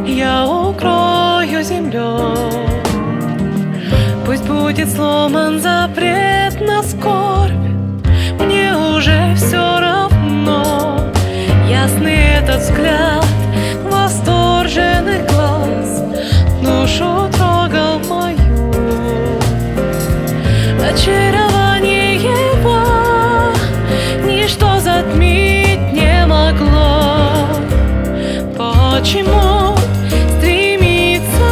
я укрою землей. Пусть будет сломан запрет на скорбь, мне уже все равно. Ясный этот взгляд восторженных глаз душу трогал мою. Очарование его ничто затмить не могло. Почему стремится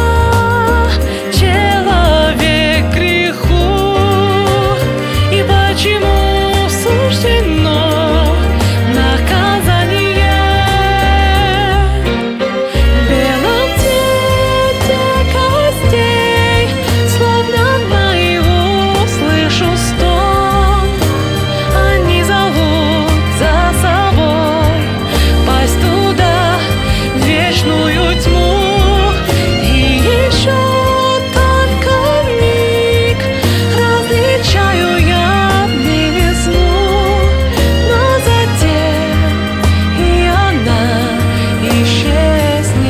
человек к греху, и почему суждено наказание? В белом цвете костей, словно наяву слышу стон. Они зовут за собой пасть туда, в вечную тьму. И еще только миг различаю я белизну, но затем и она исчезнет.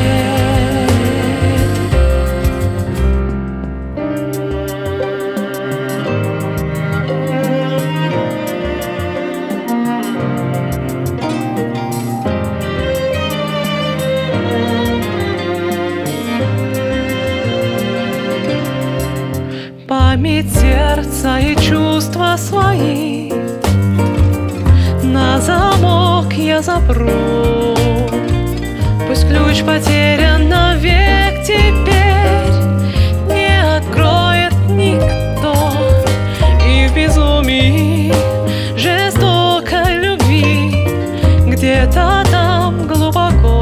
Память сердца и чувства свои на замок я запру. Пусть ключ потерян навек, теперь не откроет никто. И в безумии жестокой любви где-то там глубоко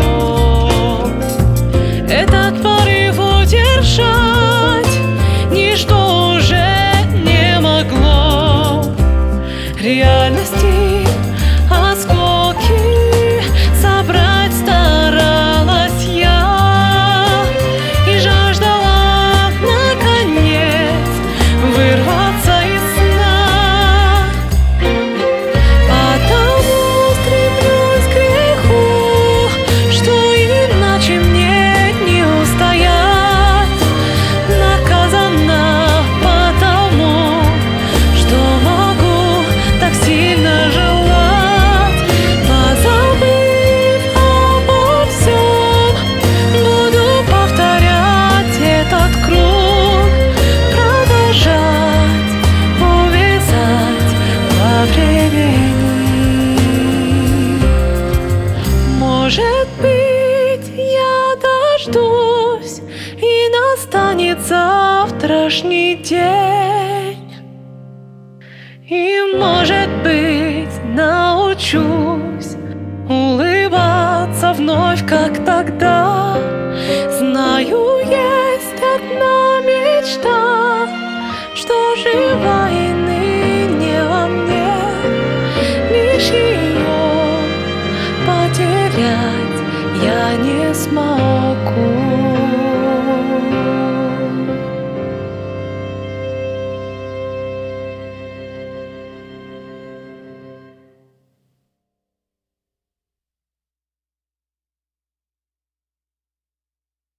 этот порыв удержать ничто уже не могло. Реальности осколки собрать старалась я и жаждала наконец вырваться из сна. Потому стремлюсь к греху, что иначе мне не устоять. Наказана потому, что могу так сильно желать. Позабыв обо всем, буду повторять этот круг, продолжать увязать во времени. Может быть, я дождусь, и настанет завтрашний день. И, может быть, научусь улыбаться вновь, как тогда.